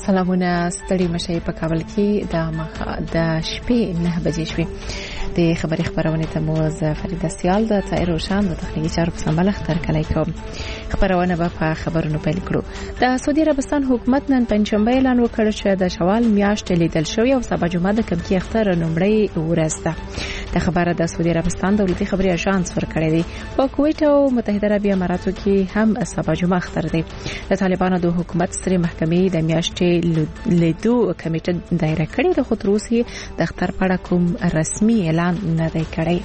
سلامونه ستړي مشي په کابل کې د شپې 9 بجې شوې د خبري خبرونه ته موز فریده سیال د تایر روشن د تخنیکی چارو په سمبل اختر کلی کوم خبرونه په خبرونو پیل کړو د سعودي عربستان حکومت نن پنځشنبه اعلان وکړ چې د شوال میاشت لیدل شوی او سبا جمعه د کمکی اختر نومړی ورځ ده د خبره د سعودي عربستان دولتي خبري اژانس ورکړی دی په کویت او متحده عربی اماراتو کې هم سبا جمعه اختر دی د طالبانو د حکومت سره محکمې د میاشتې لیدو کمیټه دایره کړې د خطروسي د اختر په اړه کوم رسمي اعلان نه دی کړی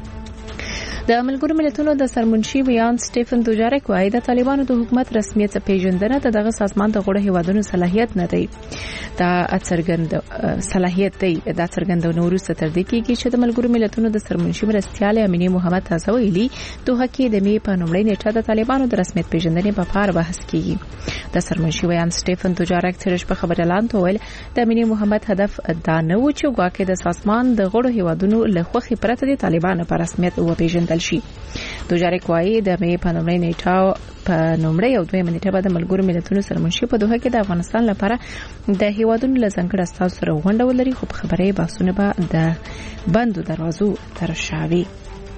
د ملګرو ملتونو د سرمنشي ویان سټيفن دوجارک وايي د طالبانو د حکومت رسمیت پیژندنه د دغه سازمان د غړو هیوادونو صلاحیت نه دی دا څرګند صلاحیت دی د څرګندونو وروسته تر دې کېږي چې د ملګرو ملتونو د سرمنشي مرستيال امینه محمد تازه ویلي دوه کې د می په نومړی نیټه د طالبانو د رسمیت پیژندنې په اړه بحث کیږي د سرمنشي ویان سټيفن دوجارک ترش په خبر اعلان ویل د امینه محمد هدف دا نه و چې ګواکې د سازمان د غړو هیوادونو له خوخي پرته د طالبانو په رسمیت او پیژندل شي دوجارک وايي د می په نومړی نیټه په نومړی او دویمه نیټه بعد ملګرو ملتونو سرمنشي په دوه کې د افغانستان لپاره د هیوادونو له ځنګړ استاذ سره غونډه ولري خو په خبري بحثونه به د بندو دروازو ترشاوي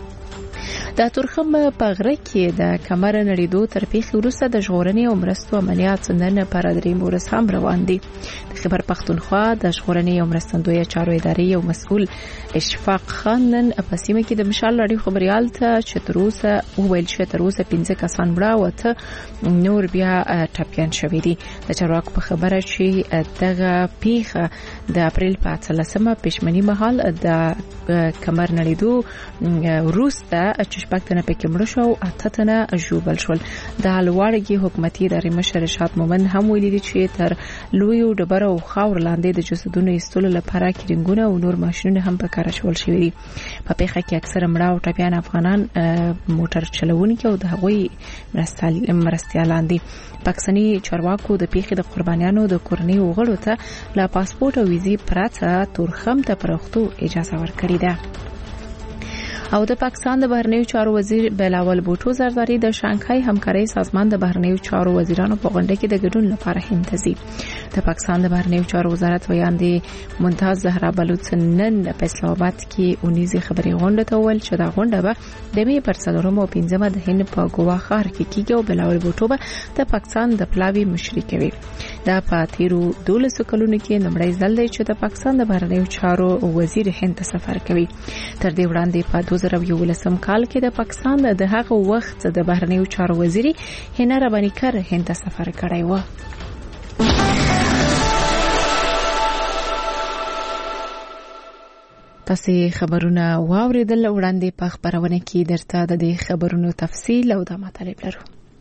د تورخم په غره کې د کمر نړیدو تر پیښې وروسته د ژغورنې او مرستو عملیات نن پر درې مورس هم روان دي د خبر پښتونخوا د ژغورنې او مرستندوی چارو ادارې او مسؤل اشفاق خان نن په سیمه کې د مشال لړۍ خبريال ته چتروسه ویل چې تروسه 15 کسان مړه وته نور بیا ټاپیان شوې دي د چارواکو په خبره چې دغه پیښه د اپریل په 13مه پښمنی مهال د کمر نړیدو وروسته چې شپږتنه پکې مړ شو او اتتنه ژوبل شول د لوړګي حکومتي ادارې مشر رشاد مومن هم ویلي چې تر لوی ډبره او خاور لاندې د جسدونو ایستلو لپاره کډینګونه او نور ماشينونه هم په کار شول شوي دي په پیښه کې اکثره مړه او ټپيان افغانان موټر چلوونکي او د هغوی مرستيالان دي پاکستاني چارواکو د پیښې د قربانیانو د کورنۍ وغړو ته لا پاسپورت او ویزي پراته تورخم ته پرختو اجازه ورکړې ده او د پاکستان د بهرنیو چارو وزیر بلاول بوټو زرداری د شانګهای همکارۍ سازمان د بهرنیو چارو وزیرانو په غونډه کې د ګډون لپاره هندسي د پاکستان د بهرنیو چارو وزارت ویاندې ممتاز زهرا بلوچ نن په اسلام آباد کې اونیزي خبري غونډه ته ول چې دا غونډه به د می پر 4 او 15 د هند په ګوا ښار کې کیږي او بلاول بوټو به د پاکستان د پلاوی مشري کوي دا په تیرو 12 کلونو کې نمړی ځل دی چې د پاکستان د بهرنیو چارو وزیر هند ته سفر کوي تر دې وړاندې په 2011 کال کې د پاکستان د هغه وخت د بهرنیو چارو وزیر هنا ربانی کر هند ته سفر کړی و تاسو خبرونه واوریدل وړاندې په خبرونه کې درته د دې خبرونو تفصیل او د مطالب لرو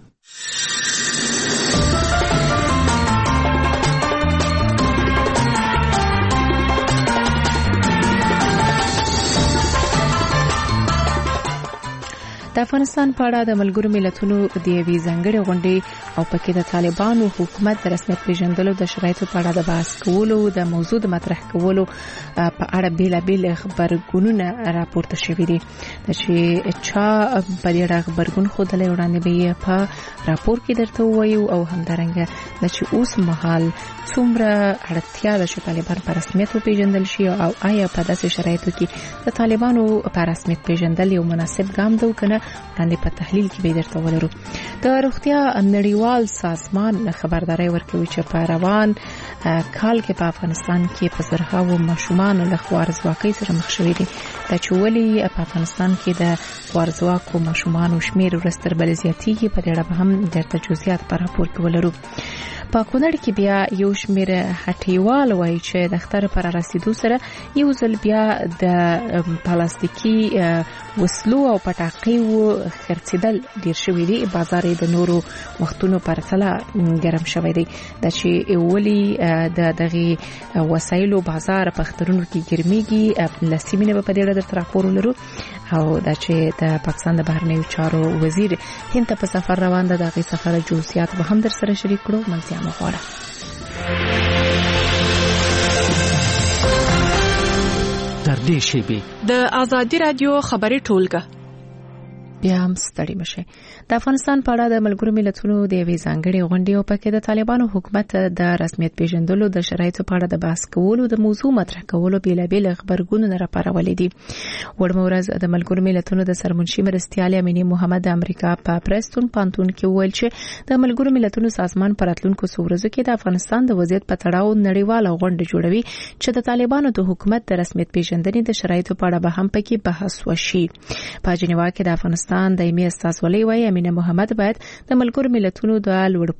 د افغانستان په اړه د ملګرو ملتونو د یوې ځانګړې غونډې او پکې د طالبانو حکومت د رسمیت پیژندلو د شرایطو په اړه د بحث کولو د موضوع د مطرح کولو په اړه بیلابیل خبرګونونه راپورته شوي دي چې چا په دې اړه خبرګون خوده وړاندې به په راپور کې درته وایو او همدارنګه چې اوس مهال څومره اړتیا ده چې طالبان په رسمیت پیژندل شي او آیا په داسې شرایطو کې د طالبانو په رسمیت پیژندل یو مناسب ګام دی کنه وړاندې په تحلیل کې به درته ولرو د روغتیا نړیوال سازمان خبرداري ورکوي چې په روان کال کې په افغانستان کې په زرهاو ماشومان له خوارزواکۍ سره مخ شوي دي د چولي په افغانستان کې د خوارزواکو ماشومان شمیر ورستر بل زیاتېږي په دې اړه هم درته جزئیات په راپور کې ولرو په کونړ کې بیا یو شمیر هټیوال وایي چې د اختر پر رسیدو سره یو ځل بیا د پلاستیکي وسلو او پټاقیو خرڅیدل ډیر شوی دی بازار د نورو وختونو پر سلا ګرم شوی دی د چې اولی د دغه وسایلو بازار په اخترونو کې ګرميږي لسیمینه په دې اړه راپور ولرو او د چې د پاکستان د بهرنیو چارو وزیر هند ته په سفر روان ده دغه سفر جزئیات به هم در سره شریک کړو منځیا مخوره تر دې شی به د ازادي رادیو خبري ټولګه بیا هم ستړي مشه. د افغانستان په اړه د ملګرو ملتونو د یوې ځانګړې غونډې او پکې د طالبانو حکومت د رسمیت پیژندلو د شرایطو په اړه د بحث کولو د موضوع مطرح کولو بیلابیل خبرګونونه راپارولې دي. وړمه ورځ د ملګرو ملتونو د سرمنشي مرستیال امینه محمد د امریکا په پرستون پانتون کې ویل چې د ملګرو ملتونو سازمان پر راتلونکو څو ورځو کې د افغانستان د وضعیت په تړاو نړیواله غونډه جوړوي چې د طالبانو د حکومت د رسمیت پیژندنې د شرایطو په اړه به هم پکې بحث وشي. په جنیوا کې د افغانستان دایمي استازولۍ وايي امینه محمد باید د ملګرو ملتونو د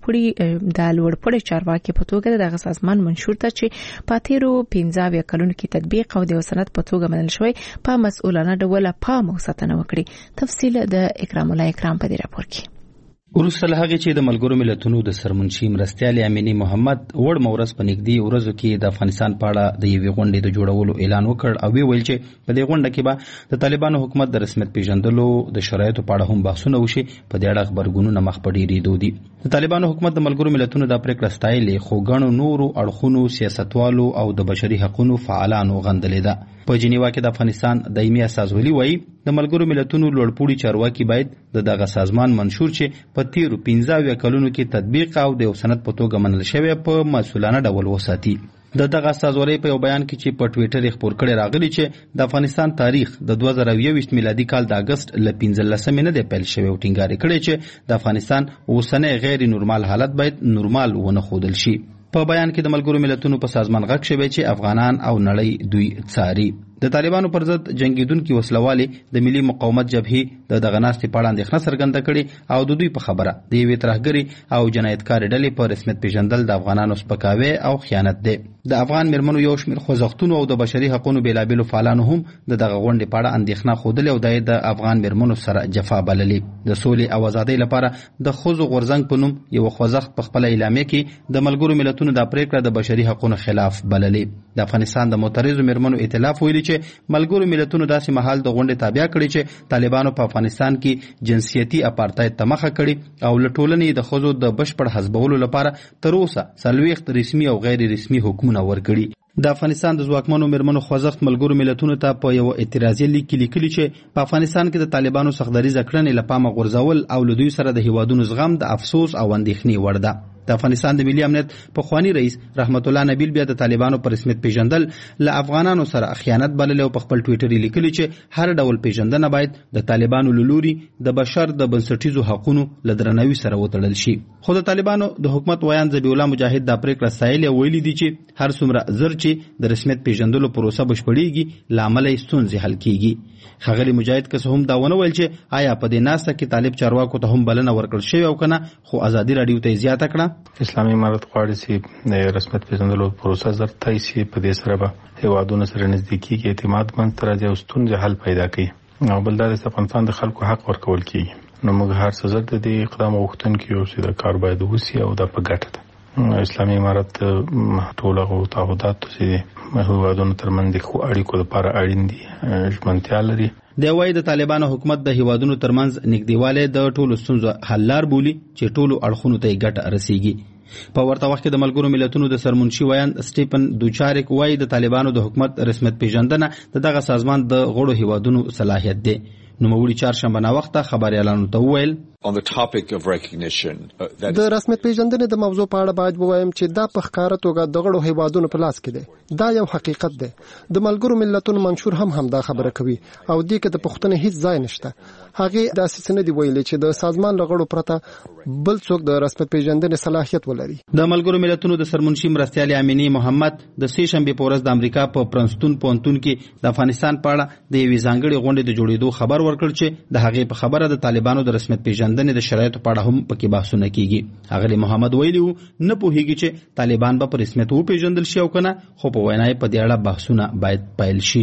لوړپوړي چارواکي په توګه دغه سازمان منشور ته چې په تیرو 15 کلونو کې تطبیق او د سند په توګه منل شوی په مسؤلانه ډول پام او ساتنه وکړي. تفصیل د اکرام الله اکرام په دې راپور کې. وروسته له هغې چې د ملګرو ملتونو د سرمنشي مرستیال امینه محمد وړ مورز په نږدې ورځو کې د افغانستان په اړه د یوې غونډې د جوړولو اعلان وکړ او ویل چې په دې غونډه کې به د طالبانو حکومت د رسمیت پیژندلو د شرایطو په اړه هم بحثونه وشي. په دې اړه خبرګونونه مخ په ډیرېدو دي. د طالبانو حکومت د ملګرو ملتونو د پریکړه ستایلې خو ګڼو نورو اړخونو سیاستوالو او د بشري حقوقو فعالانو غندلې ده. په جنیوا کې د افغانستان دایمي استازولي وايي د ملګرو ملتونو لوړپوړي چارواکي باید دغه سازمان منشور چې په تیرو 15 کلونو کې تطبیق او د سند په توګه منل شوی په مسؤلانه ډول وساتي. دغه استازولي په یو بیان کې چې په ټوئیټر خبر کړي راغلي چې د افغانستان تاریخ د 2021 میلادي کال د اگست ل 15 نه د پیل شوی او ټینګار کړي چې د افغانستان اوسنۍ غیر نورمال حالت باید نورمال ونه خودل شي. په بیان کې د ملګرو ملتونو په سازمان غږ شوی چې افغانان او نړۍ دوی څاري. د طالبانو پر ضد جنگیدونکو وسلوالي د ملي مقاومت جبهې دغه ناستې په اړه اندېښنه څرګنده کړې او د دوی په خبره د یوې ترهګرې او جنایتکار ډلې په رسمیت پیژندل د افغانانو سپکاوی او خیانت دی. د افغان مرمنو یو شمېر خوځښتونو او د بشري حقوقو بیلابیلو فعالانو هم دغه غونډې په اړه اندېښنه ښودلې او د افغان مرمنو سره جفا بللې. د سولې او ازادۍ لپاره د ښځو غورځنګ په نوم یو خوځښت په خپل اعلامیه کې د ملګرو ملتونو د پریکړه د بشري حقوقو خلاف بللې. د افغانستان د معترضو مرمنو ائتلاف ویلي چې ملګرو ملتونو داسې مهال د غونډې تابع کړي چې طالبانو په افغانستان کې جنسیتي اپارټاید ته مخه کړي او له ټولنې د ښځو د بشپړ حذفولو لپاره تر اوسه 40 رسمي او غیر رسمي حکمونه ورکړي. د افغانستان د ځواکمنو مرمنو خوځښت ملګرو ملتونو ته په یو اعتراضي لیک کې لیکلي چې په افغانستان کې د طالبانو سختدریزه کړنې له پامه غورځول او له دوی سره د هیوادونو زغم د افسوس او اندېښنې وړ ده. د افغانستان د ملي امنیت پخوانی رئیس رحمت الله نبیل بیا د طالبانو پر رسمیت پیژندل له افغانانو سره خیانت بللی او په خپل ټوئیټر لیکلی چې هر ډول پیژندنه باید د طالبانو له لوري د بشر د بنسټیزو حقوقو له درناوي سره وتړل شي. خو د طالبانو د حکومت ویان ذبیح الله مجاهد د پریکړه ستایلې او ویلي دي چې هر څومره زر چې د رسمیت پیژندلو پروسه بشپړېږي له امله یې ستونزې حل کیږي. ښاغلي مجاهد که څه هم دا ونه ویل چې آیا په دې ناسته کې طالب چارواکو ته هم بلنه ورکړل شوې او کنه، خو ازادي راډیو ته زیاته کړه اسلامي امارت غواړي چې د رسمیت پیژندلو پروسه زر تای شي. په دې سره به هیوادونو سره نزدیکي کې اعتماد منځته راځي او ستونزې حل پیدا کوي. او بل دا د افغانستان د خلکو حق ورکول کیږي. نو موږ هر څه زر د دې اقدام غوښتونکي یو چې د کار باید وشي او دا په ګټه ده. اسلامي امارت ټول هغه تعهدات چې هیوادونو ترمنځ د اړیکو لپاره اړین دي ژمنتیا لري. د وای د طالبانو حکومت د هیوادونو ترمنځ نږدېوالی د ټولو ستونزو حل لار بولي چې ټولو اړخونو ته ګټه رسیږي. په ورته وخت کې د ملګرو ملتونو د سرمنشي ویان سټیفن دوچارک وای د طالبانو د حکومت رسمیت پیژندنه دغه سازمان د غړو هیوادونو صلاحیت دی. نوموړي چهارشنبه ناوخته خبريالانو ته وویل On the topic of recognition, د رسمیت پیژندنې د موضوع په اړه باید ووایم چې دا په ښکاره توګه د غړو هیوادونو په لاس کې دی. دا یو حقیقت دی. د ملګرو ملتونو منشور هم دا خبره کوي او دې کې د پښتنې هیڅ ځای نشته. هغه د اساس نه دی ویلي چې د سازمان لغړو پرته بل څوک د رسمیت پیژندنې صلاحیت ولري. د ملګرو ملتونو د سرمنشي مرستیال امینه محمد د سې شنبه په ورځ د امریکا په پرنستون پونتون کې د افغانستان په اړه د یوې ځانګړې غونډې د جوړېدو خبر ورکړ چې د هغې په خبره د طالبانو د رسمیت پیژندنې د شرایطو په اړه هم پکې بحثونه کیږي. هغه محمد ویلي و نه پوهیږي چې طالبان به په رسمیت وپیژندل شي او کنه، خو په وینا یې په دې اړه بحثونه باید پیل شي.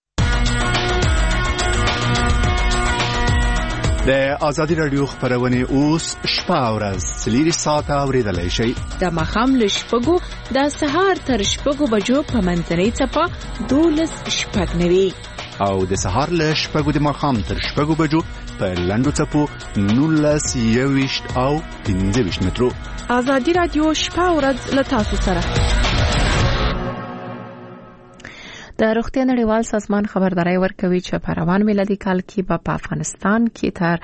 د ازادي راډیو خبرونه اوس شپه او ورځ 3 ساعته اوریدلای شئ. د مخام له شپږو د سهار تر شپږو بجو په منځنۍ څپه 12:09 او د سهار له شپږو د مخام تر شپږو بجو په لنډو څپو 19:20 او 15 مترو. ازادي راډیو شپه او ورځ له تاسو سره. د روغتیا نړیوال سازمان خبرداري ورکوي چې په روان میلادي کال کې په افغانستان کې تر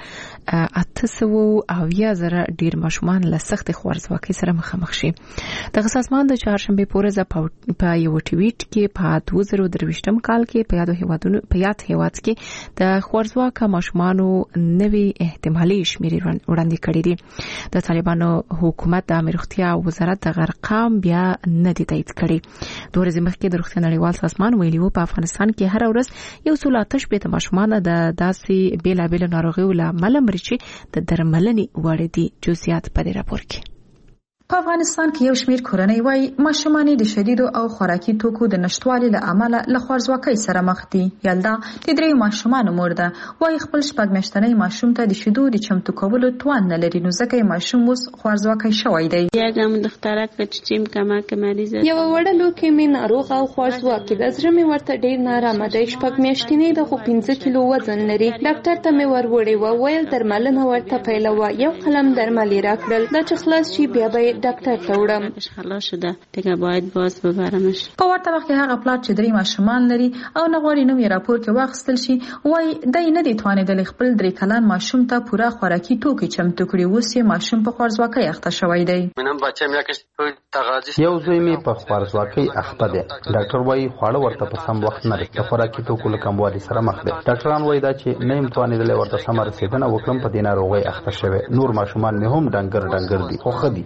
800 ډیر ماشومان له سخت خوارځواکۍ سره مخامخ شي. د سازمان د چهارشنبه پورې په یو ټویټ کې په 2023 کال کې په یاد هیواد کې د خوارځواکه ماشومانو نوي احتمالي شمیرې وړاندې کړې دي. د طالبانو حکومت د امنیت روغتیا وزارت د ارقام بیا نه دي تایید کړي. دوه ورځې مخکې د روغتیا نړیوال سازمان ویلي و په افغانستان کې هر ورځ 180 ماشومان د داسې بیلابیل ناروغیو له امله مري چې د درملنې وړ دي. جزئیات په دې راپور کې. په افغانستان کې یو شمېر کورنۍ وايي ماشومان د شدیدو او خوراکي توکو د نشټوالي له امله له خوارځواکۍ سره مخ دي. یلدا د درې ماشومان مور ده، وايي خپل شپږ میاشتنی ماشوم ته د شیدو د چمتو کولو توان نه لري، نو ځکه ماشوم اوس خوارځواکۍ شوی دی. یګم دختره کچچیم کمک مریض یو وړلو کې مې ناروغ او خوارځواکۍ د زړه مې ورته ډیر نارامه دی. شپږ میاشتنی د خو 15 کیلو وزن لري. ډاکټر ته مې وروړې و، ویل درملنه ورته پیلوه. یو قلم درمل راکړل، دا چې خلاص شي بیا به ډاکټر ته وړم. خلاص شده دیگه باید باز ببرمش. په ورته وخت کې هغه پلار چې درې ماشومان لري او نه غواړي نوم یې راپور کې واخیستل شي، وایي دای نه دی توانېدلی خپل 3 کلن ماشوم ته پوره خوراکي توکي چمتو کړي. اوس یې ماشوم په خوارځواکۍ اخته شوی دی. یو زوی مې په خوارځواکۍ اخته دی. ډاکټر وایي خواړه ورته په سم وخت نه لري، د خوراکي توکو له کموالي سره مخ دی. ډاکټران وایي دا چې نه یم توانېدلی ورته سمه رسېدنه وکړم، په دې ناروغۍ اخته شوی. نور ماشومان مې هم ډنګر دي، خو ښه دي.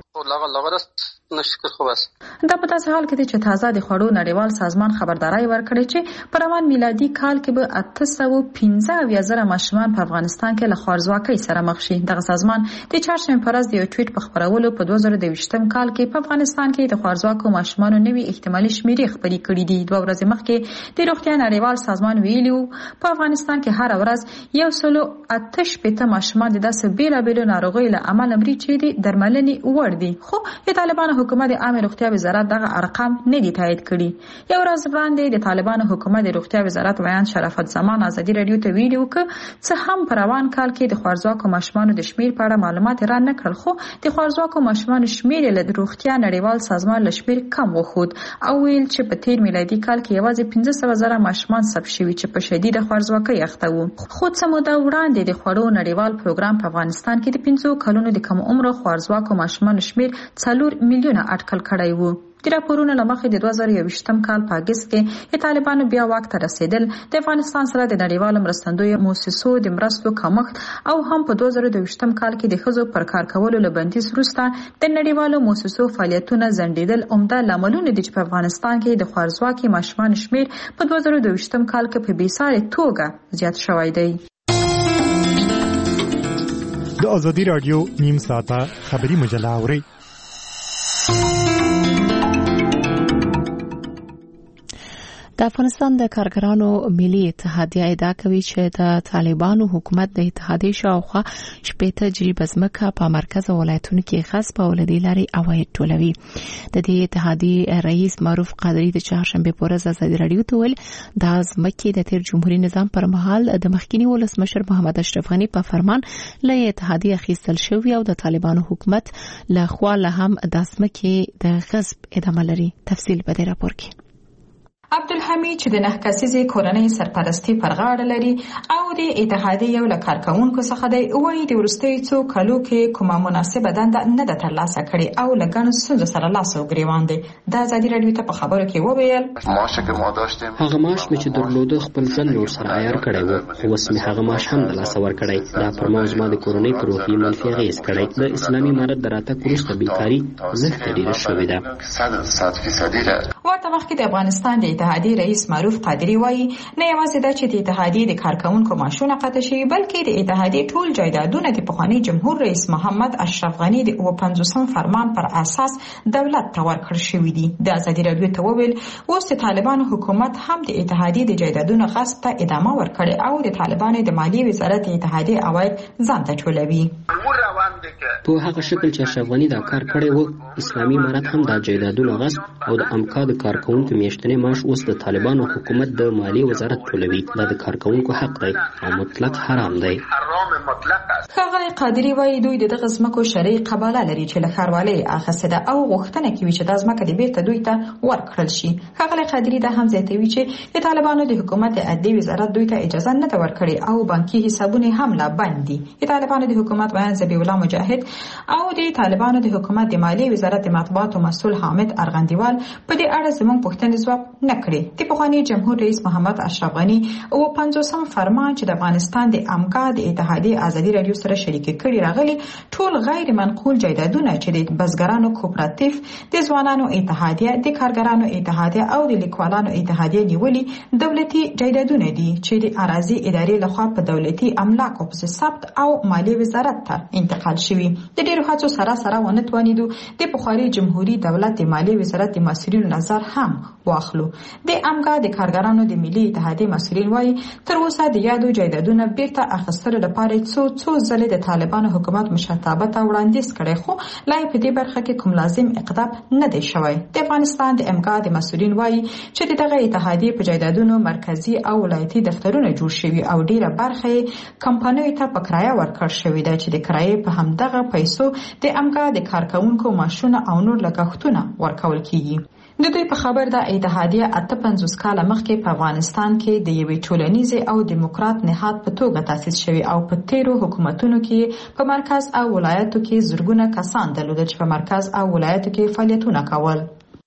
دا په داسې حال کې دی چې تازه د خوړو نړیوال سازمان خبرداري ورکړې چې په روان میلادي کال کې به 815,000 ماشومان په افغانستان کې له خوارځواکۍ سره مخ شي. دغه سازمان د چهارشنبه پر ورځ د یو ټویټ په خبرولو په 2023 کال کې په افغانستان کې د خوارځواکو ماشومانو نوي احتمالي شمیرې خبرې کړې دي. 2 ورځې مخکې د روغتیا نړیوال سازمان ویلي په افغانستان کې هر ورځ 188 ماشومان د داسې بیلابیلو ناروغیو له امله مري چې د درملنې وړ دي. خو د طالبانو حکومت د عامه روغتیا وزارت دغه ارقام نه دي تایید کړي. یو ورځ وړاندې د طالبانو حکومت د روغتیا وزارت ویان شرافت زمان ازادي رادیو ته ویلي و چې څه هم په روان کال کې د خوارځواکو ماشومانو د شمیر په اړه معلومات را نه کړل، خو د خوارځواکو ماشومانو شمیر له روغتیا نړیوال سازمان له شمیر کم وخود او ویل چې په تیر میلادي کال کې یوازې 15,000 ماشومان ثبت شوي چې په شدید خوارځواکۍ اخته وو. خو څه موده وړاندې د خوړو نړیوال پروګرام په افغانستان کې د 15 کلونو د کم عمر خوارځواکو ماشومانو شمیر 4 میلیونه اټکل کړی وو. د راپورونو له مخې د 2021 کال په اگست کې د طالبانو بیا واک ته رسیدل د افغانستان سره د نړیوالو مرستندویو مؤسسو د مرستو کمښت او هم په 2022 کال کې د ښځو پر کار کولو له بندیز وروسته د نړیوالو مؤسسو فعالیتونه ځنډېدل عمده لاملونه دي چې په افغانستان کې د خوارځواکۍ ماشومان شمیر په 2022 کال کې په بېسارې توګه زیات شوی دی. د ازادي رادیو نیم ساعته خبری مجله اورئ. د افغانستان د کارګرانو ملي اتحادیه ادعا کوي چې د طالبانو حکومت د اتحادیې شاوخوا 80 جریبه ځمکه په مرکز ولایتونو کې غصب او له دې لارې عواید ټولوي. د دې اتحادیې رئیس معروف قادری د چهارشنبه په ورځ ازادي رادیو ته ویل د ځمکې د تیر جمهوریت نظام پر مهال د مخکینی ولسمشر محمد اشرف غنی په فرمان له اتحادیې اخیستل شوی او د طالبانو حکومت له خوا له هم د ځمکې د غصب ادامه لري. تفصیل په دې راپور کې. عبدالحمید چې د 9 کسیزې کورنۍ سرپرستی پر غاړه لري او د اتحادیې یو له کارکونکو څخه دی، وایي د وروستیو څو کالو کې کومه مناسبه دنده نه ده ترلاسه کړې او له ګڼو ستونزو سره لاس او ګریوان دی. د ازادي رادیو ته په خبرو کې وویل هغه معاش مې چې درلوده خپل ژوند مې ورسره عیار کړی و، اوس مې هغه معاش هم د لاسه ورکړی. دا پر ما زما د کورنۍ پر روحیې منفي اغېز کړی. د اسلامي امارت د راتګ وروسته بیکاري زښته ډېره شوې ده. ورته وخت کې د افغانستان د اتحادیې رئیس معروف قادری وایي نه یوازې دا چې د اتحادیې د کارکونکو معاشونه قطع شوي، بلکې د اتحادیې ټول جایدادونه د پخواني جمهور رئیس محمد اشرف غنی د 50 فرمان پر اساس دولت ته ورکړل شوي دي. د ازادي رادیو ته وویل اوس د طالبانو حکومت هم د اتحادیې د جایدادونو غصب ته ادامه ورکړي او د طالبانو د مالیې وزارت د اتحادیې عواید ځان ته ټولوي. په هغه شکل چې اشرف غنی دا کار کړی و، اسلامي امارت هم د جایدادونو غصب او د امکا د کارکونکو میاشتنی معاش اوس د طالبانو حکومت د مالیې وزارت ټولوي. دا د کارکونکو حق دی او مطلق حرام دی. مطلق است. ښاغلی قادري وایي دوی د دغه ځمکو شرعي قباله لري چې له ښاروالۍ اخیستې ده او غوښتنه کوي چې دا ځمکه د بیرته دوی ته ورکړل شي. ښاغلی قادري دا هم زیاتوي چې د طالبانو د حکومت د عدلي وزارت دوی ته اجازه نه ده ورکړې او بانکي حسابونه هم لا بند دي. د طالبانو د حکومت بیان ذبیح الله مجاهد او د طالبانو د حکومت د مالیې وزارت د مطبوعاتو مسؤل حامد ارغندیوال په دې اړه زموږ پوښتنې ځواب نه کړې. د پخواني جمهور رئیس محمد اشرف غني او 50م فرمان چې د افغانستان د امکا د اتحادیې ازادي رادیو سره شریک کړي راغلي ټول غیر منقول جایدادونه چې د بزګرانو کوپراتیف، د ځوانانو اتحادیه، د کارګرانو اتحادیه او د لیکوالانو اتحادیه نیولي دولتي جایدادونه دي چې د اراضي ادارې لخوا په دولتي املاکو په ثبت او مالیې وزارت ته انتقال شوي. د ډیرو هڅو سره ونه توانیدو د پخواني جمهوریت دولت د مالیې وزارت د مسؤلینو نظر هم واخلو. د امګا د کارګرانو د ملي اتحادیې مسؤلین وایي تر اوسه د یادو جایدادونه بیرته اخیستلو لپاره څو ځلې د طالبانو حکومت مشرتابه ته وړاندیز کړی خو لا په دې برخه کې کوم لازم اقدام نه دی شوی. د افغانستان د امګا د مسؤلین وایي چې دغه اتحادیې په جایدادونو مرکزی او ولایتي دفترونه جوړ شوي او ډیره برخه کمپنیو ته په کرایه ورکړل شوې ده چې د کرایې په همدغه پیسو د امګا د کارکونکو معاشونه او نور لګښتونه ورکول کیږي. د دوی په خبر دا اتحادیه 58 کال مخکې په افغانستان کې د یوې ټولنیزې او دیموکرات نهاد په توګه تاسیس شوی او په تیرو حکومتونو کې په مرکز او ولایتو کې زرګونه کسان درلودل چې په مرکز او ولایتو کې فعالیتونه کول.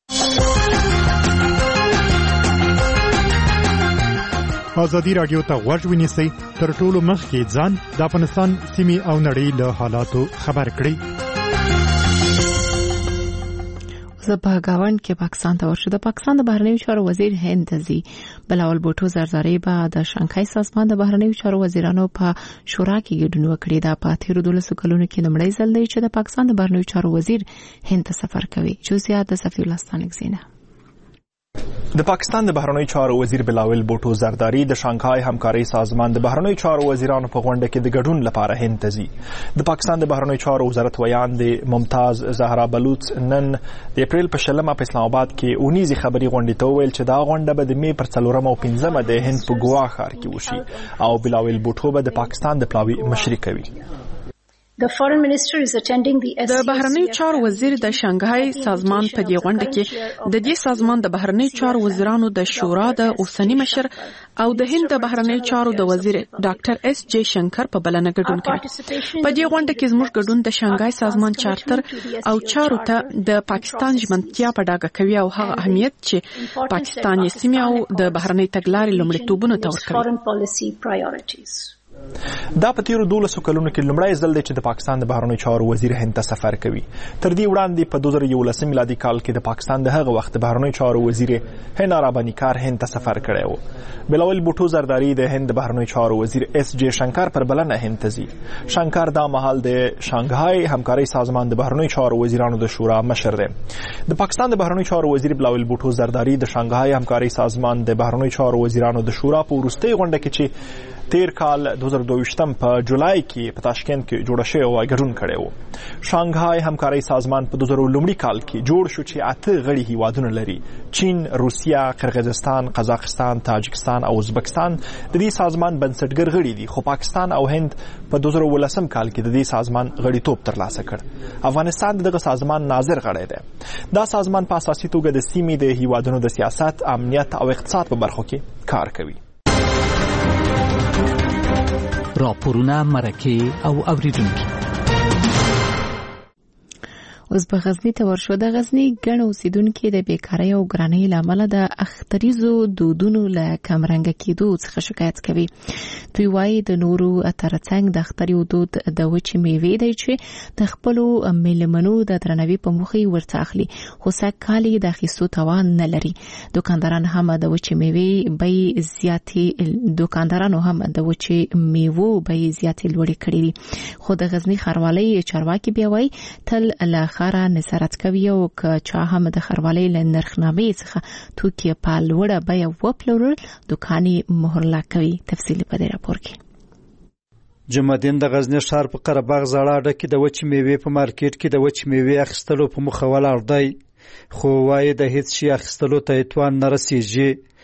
ازادي رادیو ته غوږ ونیسئ تر ټولو مخکې ځان د افغانستان سیمې او نړۍ له حالاتو خبر کړئ. زه په گاوند کې پاکستان ته ورشم. د پاکستان د بهرنیو چارو وزیر هند ته ځي. بلاول بوټو زرداری به د شانګهای سازمان د بهرنیو چارو وزیرانو په شورا کې ګډون وکړي. دا په تیرو 12 کلونو کې لومړی ځل دی چې د پاکستان د بهرنیو چارو وزیر هند ته سفر کوي. جزئیات د صفی الله ستانکزینه. د پاکستان د بهرنیو چارو وزیر بلاول بوټو زرداری د شانګهای همکارۍ سازمان د بهرنیو چارو وزیرانو په غونډه کې د ګډون لپاره هند ته ځي. د پاکستان د بهرنیو چارو وزارت ویان د ممتاز زهرا بلوچ نن د اپریل په 20 په اسلام آباد کې اونیزي خبري غونډه ته ویل چې دا غونډه به د می پر 4 او 15 د هند په ګوا ښار کې وشي او بلاول بوټو به د پاکستان د پلاوي مشري کوي. د بهرنیو چارو وزیر د شانګهای سازمان په دې غونډه کې د دې سازمان د بهرنیو چارو وزیرانو د شورا د اوسنی مشر او د هند د بهرنیو چارو د وزیر ډاکټر اس جے شنکر په بلنه ګډون کوي. په دې غونډه کې زموږ ګډون د شانګهای سازمان چارټر او چارو ته د پاکستان ژمنتیا په ډاګه کوي او هغه اهمیت چې پاکستان یې سیمه او د بهرنۍ تګلارې لومړیتوبونه ته ورکوي. دا په تیرو 12 کلونو کې لومړی ځل دی چې د پاکستان د بهرنیو چارو وزیر هند ته سفر کوي. تر دې وړاندې په 2011 میلادي کال کې د پاکستان د هغه وخت بهرنیو چارو وزیر هنا رابانی کار هند ته سفر کړی و. بلاول بوټو زرداری د هند د بهرنیو چارو وزیر اس جے شنکر پر بلنه هند ته ځي. شنکر دا مهال د شانګهای همکارۍ سازمان د بهرنیو چارو وزیرانو د شورا مشر دی. د پاکستان د بهرنیو چارو وزیر بلاول بوټو زرداری د شانګهای همکارۍ سازمان د بهرنیو چارو وزیرانو د شورا په وروستۍ غونډه کې چې تیر کال 2022 په جولای کې په تاشکند کې جوړ شوی و ګډون کړی و. شانګهای همکارۍ سازمان په 2000 کال کې جوړ شو چې 8 غړي هیوادونه لري: چین، روسیا، قرغیزستان، قزاقستان، تاجکستان او ازبکستان د دې سازمان بنسټګر غړي دي. خو پاکستان او هند په 2018 کال کې د دې سازمان غړیتوب ترلاسه کړ. افغانستان دغه سازمان ناظر غړی دی. دا سازمان په اساسي توګه د سیمې د هیوادونو د سیاست، امنیت او اقتصاد په برخو کې کار کوي. راپورونه، مرکې او اوریدونکي. اوس په غزنی ته ورشو. د غزنی ګڼ اوسیدونکو د بیکارۍ او ګرانۍ لامل د اختریزو دودونو له کمرنګ کېدو څخه شکایت کوي. دوی وایي د نورو ترڅنګ د اختریو دود د وچې میوې دی چې د خپلو میلمنو د درناوي په موخه ورته اخلي، خو سږ کال یې د اخیستو توان نه لري. دوکاندارانو هم د وچې میوې بیې زیاتې لوړې کړې دي. خو د غزنی ښاروالۍ چارواکي بیا وایي تل له خارا نظارت کوي او که چا هم د ښاروالۍ له نرخنامې څخه توکي په لوړه بیه وپلورل دوکاني مهرلا کوي. تفصیل په دې راپور کې. جمعدین د غزنی ښار په قرهباغ زړه اډه کې د وچې میوې په مارکیټ کې د وچې میوې اخیستلو په مخه ولاړ دی، خو وایي د هیڅ شي اخیستلو ته توان نه رسیږي.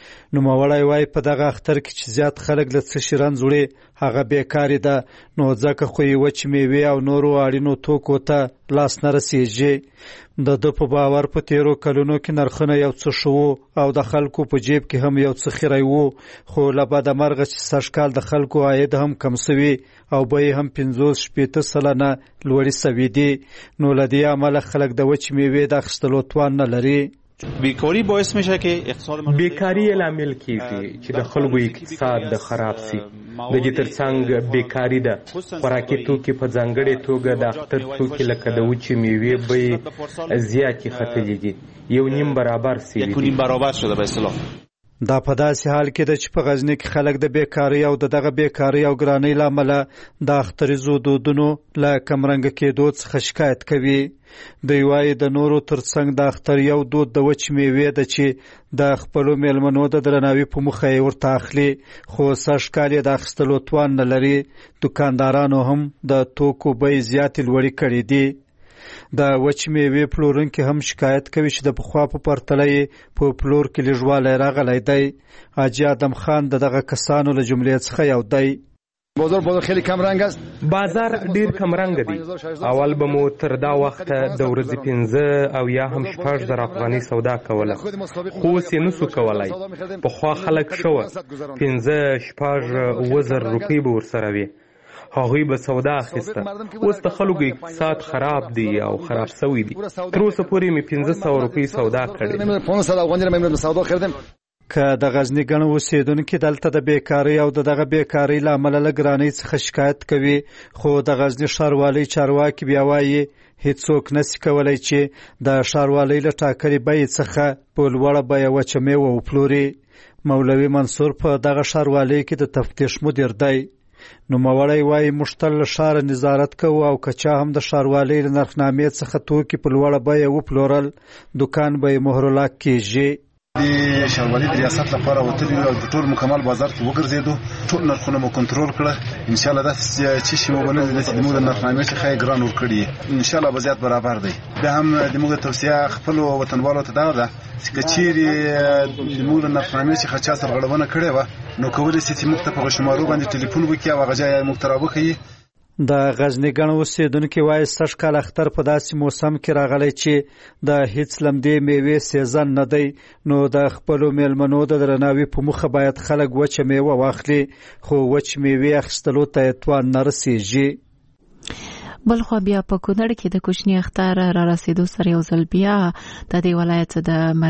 نوموړی وایي په دغه اختر کې چې زیات خلک له څه شي رنځ وړي هغه بیکاري ده، نو ځکه خو یې وچې میوې او نورو اړینو توکو ته لاس نه رسیږي. د ده په باور په تیرو کلونو کې نرخونه یو څه ښه وو او د خلکو په جیب کې هم یو څه خیری وو، خو له بده مرغه چې سږکال د خلکو عاید هم کم سوي او بیې هم 50-60% لوړې سوي دي، نو له دې امله خلک د وچې میوې د اخیستلو توان نه لري. بیکاری باعث میشه که بیکاری لامل کیږي چې د خلکو اقتصاد د خراب سي. د دې ترڅنګ بیکاری ده خوراکي توکي په ځانګړې توګه د اختر توکي لکه د وچې میوې بیې زیاتې ختلې دي، 1.5 برابر سوي دي. دا په داسې حال کې ده چې په غزني کې خلک د بیکارۍ او دغه بیکارۍ او ګرانۍ له امله د اختریزو دودونو له کمرنګه کېدو څخه شکایت کوي. دوی وایي د نورو ترڅنګ د اختر یو دود د وچې میوې ده چې د خپلو میلمنو د درناوي په موخه یې ورته اخلي، خو سږکال یې د اخیستلو توان نه لري. دوکاندارانو هم د توکو بیې زیاتې لوړې کړې دي. د وچې میوې پلورونکي هم شکایت کوي چې د پخوا په پرتله یې په پلور کې لږوالی راغلی دی. حاجي ادم خان د دغه کسانو له جملې څخه یو دی. بازار خیلی کم رنگ است. بازار ډیر کم رنگ دی. اول به مو تر دا وخت د ورځې 15 او یا هم 6,000 افغاني سودا کوله، خو اوس یې نسو کولای. پخوا خلک شو 15-6,000 روپۍ به ورسره وي، هغوی به سودا اخیسته. اوس د خلکو اقتصاد خراب دی او خراب سوی دی. تر اوسه پورې مې 500 روپۍ سودا کړې. که د غزني ګڼ اوسېدونکي دلته د بیکارۍ او دغه بیکارۍ له امله له ګرانۍ څخه شکایت کوي، خو د غزني ښاروالۍ چارواکي بیا وایي هیڅوک نشي کولی چې د ښاروالۍ له ټاکلې بیې څخه په لوړه بیه وچه میوه وپلوري. مولوي منصور په دغه ښاروالۍ کې د تفتیش مدیر دی. نوموړی وایي موږ تل له ښاره نظارت کوو او که چا هم د ښاروالۍ له نرخنامې څخه توکي په لوړه بیه وپلورل، دوکان به یې مهرلاک کیږي. د ښاروالۍ د ریاست لپاره وتلي او د ټول مکمل بازار کې وګرځېدو، ټول نرخونه مو کنټرول کړه. ان شاء الله داسې چې شی وبنه د موږ د نرخنامې څخه ګران ورکړي، ان شاء الله وضعیت برابر دی. به هم د موږ توصیه خپل وطنوالو ته دا ده چې چیرې د موږ د نرخنامې څخه چا سرغړونه کړې و، نو کولی شي چې موږ ته په شمارو باندې ټلیفون وکړي او هغه ځای موږ ته راوښیي. د غزني ګڼ اوسېدونکي وایي سږکال اختر په داسې موسم کې راغلی چې د هیڅ لمدې میوې سیزن نه دی، نو د خپلو میلمنو د درناوي په موخه باید خلک وچه میوه واخلي، خو وچې میوې اخیستلو ته یې توان نه رسیږي. بلخو بیا په کونړ کې د کوچني اختر را رسیدو سره یو ځل بیا د دې ولایت د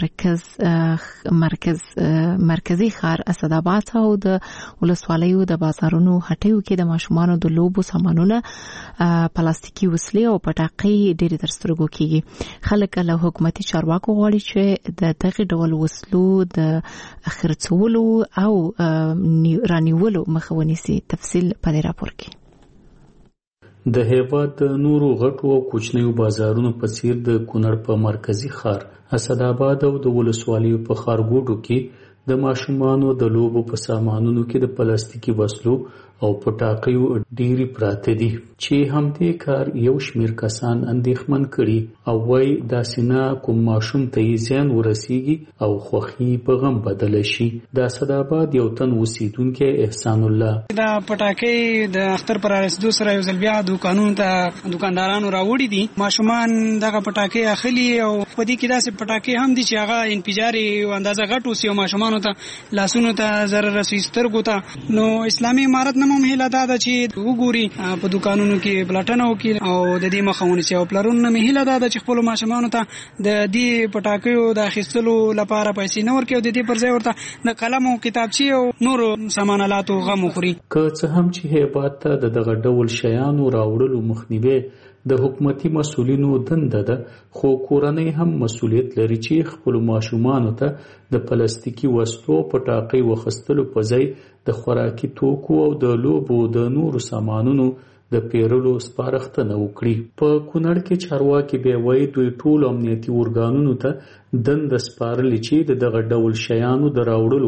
مرکزی ښار اسداباد او د ولسوالیو د بازارونو هټیو کې د ماشومانو د لوبو سامانونه، پلاستیکي وسلې او پټاقۍ ډېرې تر سترګو کېږي. خلک له حکومتي چارواکو غواړي چې د دغه ډول وسلو د خرڅولو او رانیولو مخه ونیسي. تفصیل په دې راپور کې. د هیواد د نورو غټو او کوچنیو بازارونو په څیر د کونړ په مرکزی ښار اسداباد او د ولسوالیو په ښارګوټو کې د ماشومانو د لوبو په سامانونو کې د پلاستیکي وسلو او پټاقیو ډېری پراته دي چې همدې کار یو شمیر کسان اندېښمن کړي او وایي داسې نه کوم ماشوم ته یې زیان ورسیږي او خوښي په غم بدله شي. د اسداباد یو تن اوسیدونکی احسان الله دا پټاقۍ د اختر پر رسیدو سره یو ځل بیا دوکاندارانو راوړي دي. ماشومان دغه پټاقۍ اخلي او په دې کې داسې پټاقۍ هم دي چې هغه انفجاري اندازه غټ اوسي او ماشومانو ته لاسونو ته ضرر رسوي، سترګو ته. نو اسلامي امارت نه مهم هیله ده چې وګوري په دکانونو کې پلاټنه وکړي او د دې مخه ونیسي. او پلرونو نه هیله ده چې خپل ماشومانو ته د دې پټاقیو د اخیستلو لپاره پیسې نه ورکړي او د دې پر ځای ورته د قلم او کتابچې او نورو سامانالاتو غم وخوري. که څه هم چې هیواد ته دغه ډول شیانو راوړلو مخنیوي د حکومتي مسؤلینو دنده ده، خو کورنۍ هم مسؤلیت لري چې خپل ماشومانو ته د پلاستیکي وسلو پټاقۍ واخیستلو په ځای د خوراکي توکو او د لوبو د نورو سامانونو د پیرلو سپارښتنه وکړي. په کونړ کې چارواکي بیا وایي دوی ټول امنیتي ارګانونو ته دنده سپارلې چې دغه ډول شیانو د راوړلو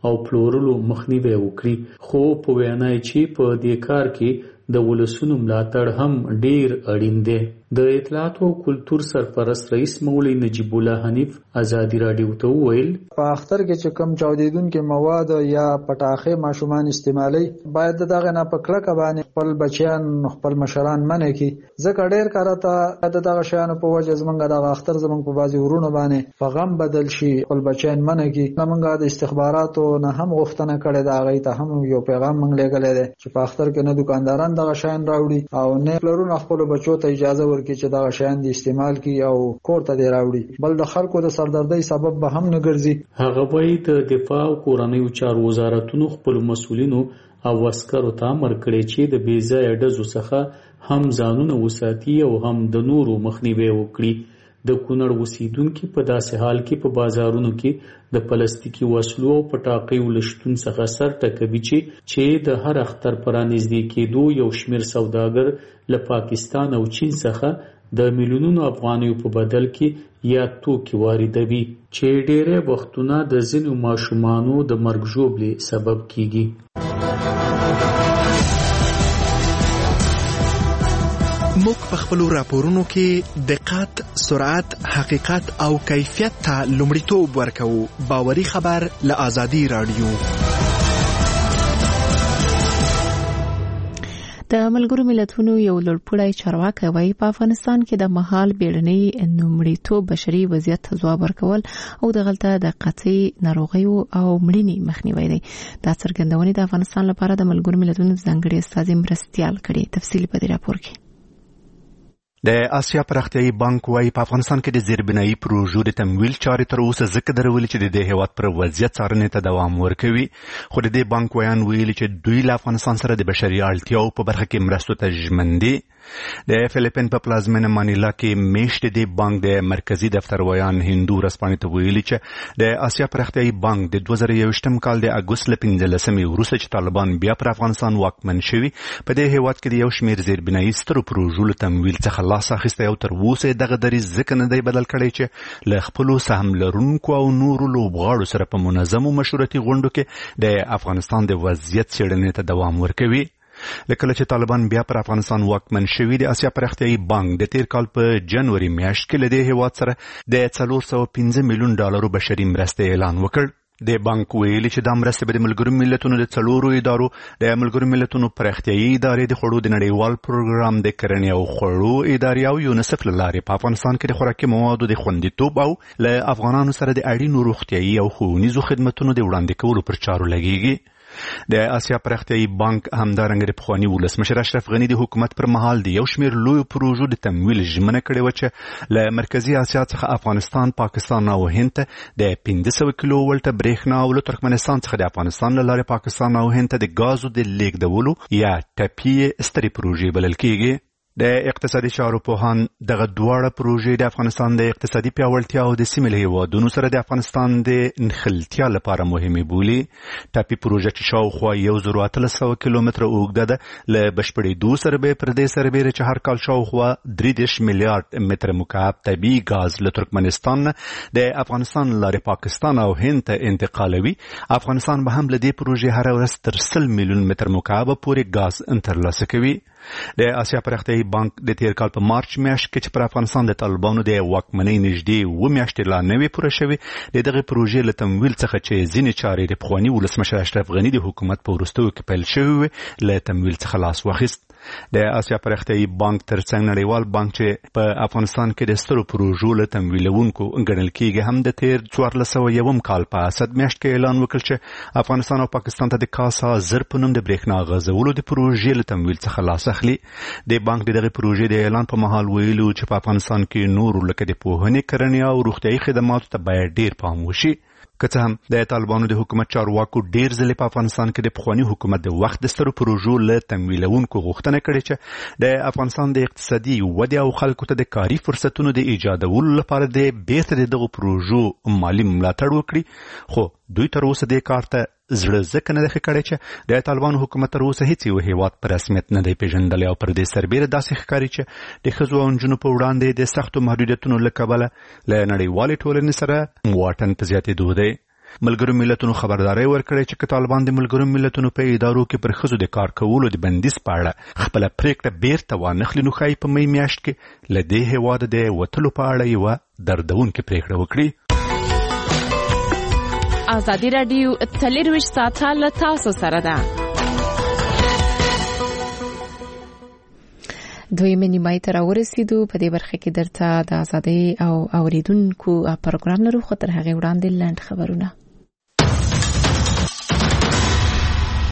او پلورلو مخنیوي وکړي. خو په وینا چې په دې کار کې د ولسونو ملاتړ هم ډیر اړین دی. د اطلاعات او کلتور سرپرست رئیس مولوی نجیب الله حنیف ازادي رادیو ته وویل په اختر کې چې کم چاودیدونکو مواد یا پټاخې ماشومان استعمالي باید دغه نه پکړه باندې خپل بچیان خپل مشران منع کړي. ځکه ډیر کارته د دغه شیانو په وجه زمونږ د اختر زمونږ په بازي ورونو باندې په غم بدل شي. خپل بچیان منع کړي. زمونږ د استخباراتو نه هم غوښتنه کړې ده، هغه ته هم یو پیغام مونږ لګلې ده چې په اختر کې نه دکانداران دغه شیان راوړي او نه پلرونه خپل بچو ته اجازه ورکړي چې دغه شیان د استعمال کی او کور ته دی راوړي، بل د خلکو د سردردۍ سبب به هم نه ګرځي. هغه وایي د دفاع او کورنیو چارو وزارتونو خپل مسؤلینو او عسکرو ته امر کړی چې د بې ځایه ډزو څخه هم ځانونه وساتي او هم د نورو مخنیوي وکړي. د کونړ اوسیدونکي په داسې حال کې په بازارونو کې د پلاستیکي وسلو او پټاقیو له شتون څخه سر ټکوي چې د هر اختر په رانږدې کېدو یو شمېر سوداګر له پاکستان او چین څخه د میلیونونو افغانیو په بدل کې یا توکي واردوي چې ډېری وختونه د ځینو ماشومانو د مرګ ژوبلې سبب کیږي. موږ په خپلو راپورونو کې دقت، سرعت، حقیقت او کیفیت ته لومړیتوب ورکوو. باوري خبر له آزادي رادیو. د ملګرو ملتونو یو لوړپوړی چارواکي وایي په افغانستان کې د مهال بیړنۍ لومړیتوب بشري وضعیت ته ځواب ورکول او د غلطه د قطعي ناروغیو او مړینې مخنیوي دی. دا څرګندونې د افغانستان لپاره د ملګرو ملتونو ځانګړي استازي مرستیال کړي. تفصیل په دې راپور کې. د آسیا پراختیایي بانک وايي په افغانستان کې د زیربنایي پروژو د تمویل چارې تر اوسه ځکه درولې چې د دې هیواد پر وضعیت څارنې ته دوام ورکوي. خو د دې بانک وایان ویلي چې دوی له افغانستان سره د بشري اړتیاو په برخه کې مرستو ته ژمن دي. د فلیپین په پلازمینه مانیلا کې میاشت د بانک د مرکزی دفتر وایان هندو رسپانې ته ویلي چې د آسیا پراختیایي بانک د 2021م کال د اګوست ل 15مې وروسته چې طالبان بیا پر افغانستان واکمن شوي په دې هیواد کې د یو شمېر زیربنایي سترو پروژو له تمویل څخه لاس اخیستی او تر اوسه دغه دریځ ځکه نه دی بدل کړی چې له خپلو سهم لرونکو او نورو لوبغاړو سره په منظمو مشورتي غونډو کې د افغانستان د وضعیت څېړنې ته دوام ورکوي. لکه چې طالبان بیا پر افغانستان واکمن شوي د آسیا پراختیایي بانک د تیر کال په جنوري میاشت کې له دې هیواد سره د 415 میلیون ډالرو بشري مرستې اعلان وکړ. د بانک ویلي چې دا مرستې به د ملګرو ملتونو د څلورو ادارو د ملګرو ملتونو پراختیایي ادارې د خوړو د نړیوال پروګرام د کرنې او خوړو ادارې او یونیسف له لارې په افغانستان کې د خوراکي موادو د خوندیتوب او له افغانانو سره د اړینو روغتیایي او ښوونیزو خدمتونو د وړاندې کولو پر چارو لګیږي. د آسیا پراختیایي بانک همدارنګه د پخواني ولسمشر اشرف غني د حکومت پر مهال د یو شمېر لویو پروژو د تمویل ژمنه کړې وه چې له مرکزي آسیا څخه افغانستان، پاکستان او هند ته د 500 کیلو ولټه برېښنا او له ترکمنستان څخه د افغانستان له لارې پاکستان او هند ته د ګازو د لیږدولو یا ټپي سترې پروژې بلل کېږي. د اقتصادي چارو پوهان دغه دواړه پروژې د افغانستان د اقتصادي پیاوړتیا او د سیمې له هیوادونو سره د افغانستان د نښلتیا لپاره مهمې بولي. ټاپي پروژه چې شاوخوا 1300 کیلومتره اوږده ده له بشپړېدو سره به پر دې سربېره چې هر کال شاوخوا 3 میلیارډ متر مکعب طبیعي ګاز له ترکمنستان نه د افغانستان لارې پاکستان او هند ته انتقالوي. افغانستان به هم له دې پروژې هره ورځ تر 100 میلیون متر مکعب پورې ګاز ترلاسه کوي. د آسیا پراختیایي بانک د تیر کال په مارچ میاشت کې چې پر افغانستان د طالبانو د واکمنۍ نږدې 7 میاشتې لا نه وې پوره شوې د دغه پروژې له تمویل څخه چې ځینې چارې د پخواني ولسمشر اشرف غني د حکومت په وروستیو کې پیل شوې وې له تمویل څخه لاس واخیست. د آسیا پراختیایي بانک ترڅنګ نړیوال بانک چې په افغانستان کې د سترو پروژو له تمویلونکو ګڼل کېږي هم د تیر 1401 کال په اسد میاشت کې اعلان وکړ چې افغانستان او پاکستان ته د کاسا زر په نوم د برېښنا غځولو د پروژې له تمویل څخه لاس اخلي. د بانک دغه پروژې د اعلان په مهال ویلو چې په افغانستان کې نور لکه د پوهنې، کرنې او روغتیایي خدماتو ته باید ډیر پام وشي. که څه هم د طالبانو د حکومت چارواکو ډیر ځلې په افغانستان کې د پخواني حکومت د وخت د سترو پروژو له تمویلونکو غوښتنه کړې چې د افغانستان د اقتصادي ودې او خلکو ته د کاري فرصتونو د ایجادولو لپاره د بیرته دغه پروژو مالي ملاتړ وکړي. خو دوی تر اوسه دې کار ته زړه ځکه نه دی ښه کړی چې د طالبانو حکومت تر اوسه هیڅ یو هیواد په رسمیت نه دی پیژندلی او پر دې سربیره داسې ښکاري چې د ښځو او نجونو په وړاندې د سختو محدودیتونو له کبله له نړیوالې ټولنې سره واټن په زیاتېدو دی. ملګرو ملتونو خبرداري ورکړې چې طالبان د ملګرو ملتونو په ادارو کې پر ښځو د کار کولو د بندیز په اړه خپل پریکړه بیرته وانخلي، نو ښایي په می میاشت کې له دې هېواده د وتلو په اړه یوه دردونکې پریکړه وکړي. ازادي راډیو 24 ساعته له تاسو سره ده. دویمه نیمه ته راورسېدو. په دې برخه کې درته د ازادۍ او اوریدونکو پروګرام لرو، خو تر هغې وړاندې لنډ خبرونه.